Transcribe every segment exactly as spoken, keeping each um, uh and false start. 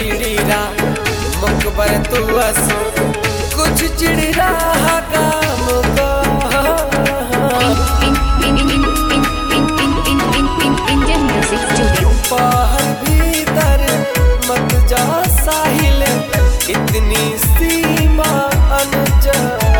सीढ़ी रा मुकबर तू असो कुछ चिड़ी रहा काम को बाहर भीतर मत जा साहिल इतनी सीमा अनजा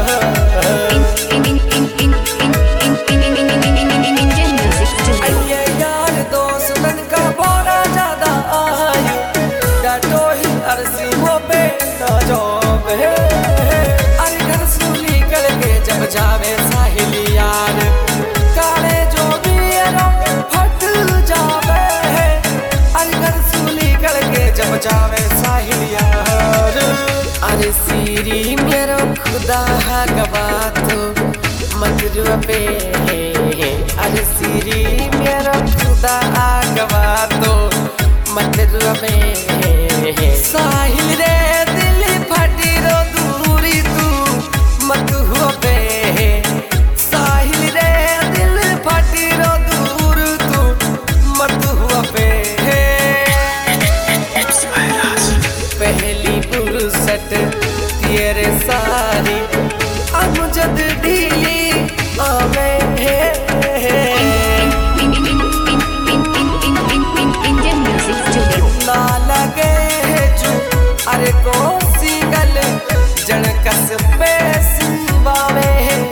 अये यार दोस्त मन का बोरा ज्यादा आयु डाटो ही अरसी वो पे ना जोबे अरे घर सूली करके जब जावे साहिल यार काले जो भी फट जावे अरे घर सूली करके जब जावे साहिल यार अरे सीरी मेरो खुदा गवा तो मत रुपे अरे सीरी मेरो खुदा गवा तो मत रुपे साहिल रे दिल फटी रो दूरी तू मत हुए साहिल रे दिल फटी रो दूर तू मत हुए पहली फुर्सत तेरे सारी अमजद ढीली आवे ना लगे जो अरे को सिंगल जनकस पे सिंबावे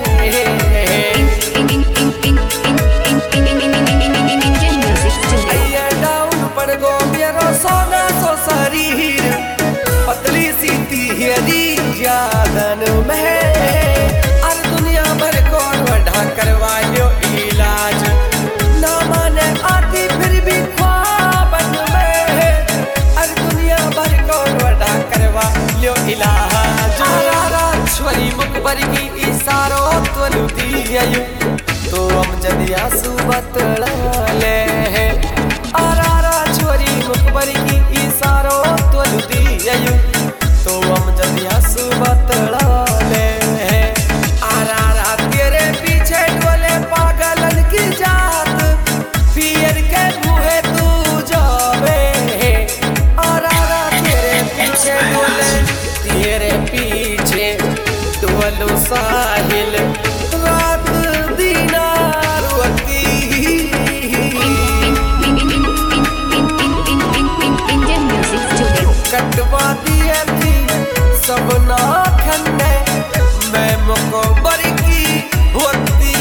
अये डाउन पड़ गो मेरो सोना सो शरीर पतली सी तिहरी यादन में अरे दुनिया भर को बढ़ा करवा लो इलाज ना माने आती फिर भी ख्वाबन में अरे दुनिया भर को बढ़ा करवा लो इलाज छोरी मुकबर की इशारो तो दियो तो हम जदिया सुबतला ले आरा छोरी मुकबर की इशारो तो दियो तो हम जदिया सुबतला ले आरा तेरे पीछे डोले पागलन की जात फिर के मुहे तू जावे आरा तेरे पीछे डोले तेरे पीछे डोलो साहिल रात दीनार कटवा दिए थी सब नाखन मैं मुकबर की होती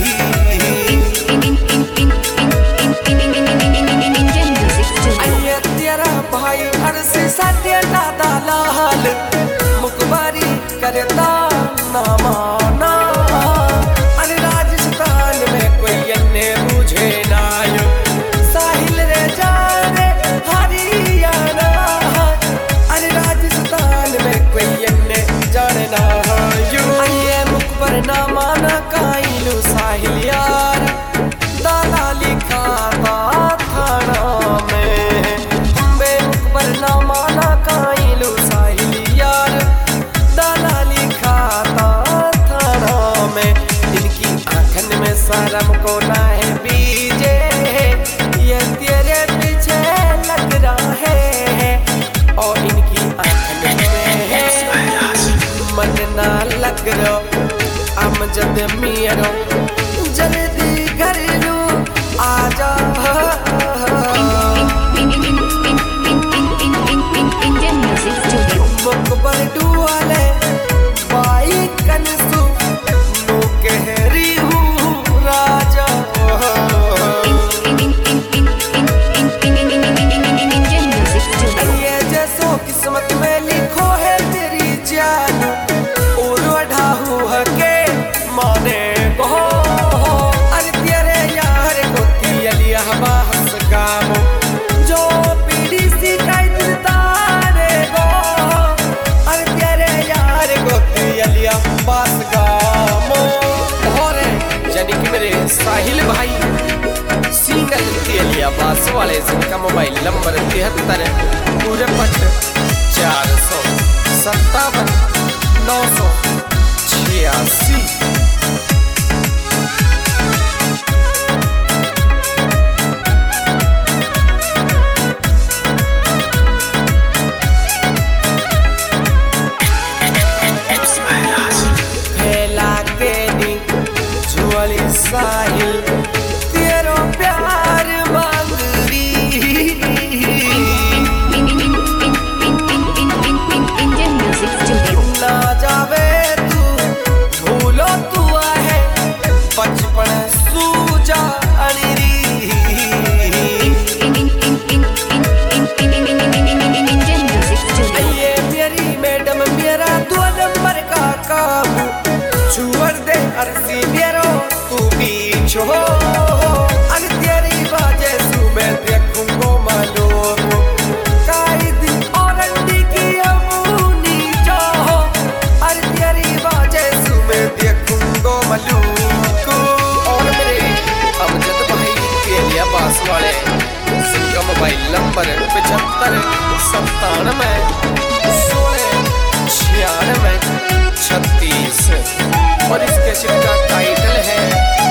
अये तेरा भाई अरसे सत्य दादा लाल मुकबरी करता ना माना अरे राजस्थान में कोई अन्य मुझे नायो साहिल रे जाने हरियाणा अरे राजस्थान में कोई अन्य जानना यो अये मुकबर ना माना काइलू साहिल यार दादा लिखा थाना में बे मुकबर ना माना काइलू साहिल यार दादा लिखा थाना में इनकी आंखन में शर्म को ना है बीजे ये तेरे पीछे लग रहा है और इनकी आंखन में मन ना लग रो अमजद मेरो जल्दी घर लू आजा मुकबर डुआले बाई कनसु नो कहरी हूँ राजा ये जैसो किस्मत में लिखो है तेरी जान और वढ़ा हुआ के माने को अरे तेरे यार को तियलिया बहस गामो जो पीड़ी सी काई तारे गो अरे तेरे यार को तियलिया बहस गामो और यानी कि मेरे साहिल भाई सिंगल तियलिया बहस वाले जिनका मोबाइल नंबर तिहत्तर पूरे पट चार सौ सत्तावन नौ सौ छियासी। बहत्तर पचहत्तर सत्तानवे सोलह छियानवे छत्तीस। और इस कैसेट का टाइटल है